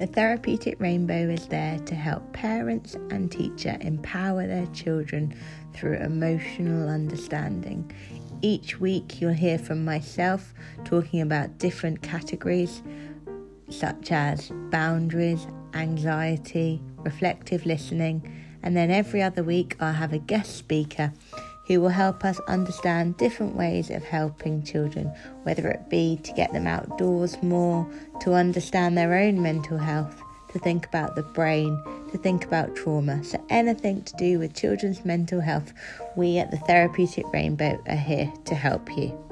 The Therapeutic Rainbow is there to help parents and teachers empower their children through emotional understanding. Each week you'll hear from myself talking about different categories such as boundaries, anxiety, reflective listening, and then every other week I'll have a guest speaker who will help us understand different ways of helping children, whether it be to get them outdoors more, to understand their own mental health, to think about the brain, to think about trauma. So anything to do with children's mental health, we at the Therapeutic Rainbow are here to help you.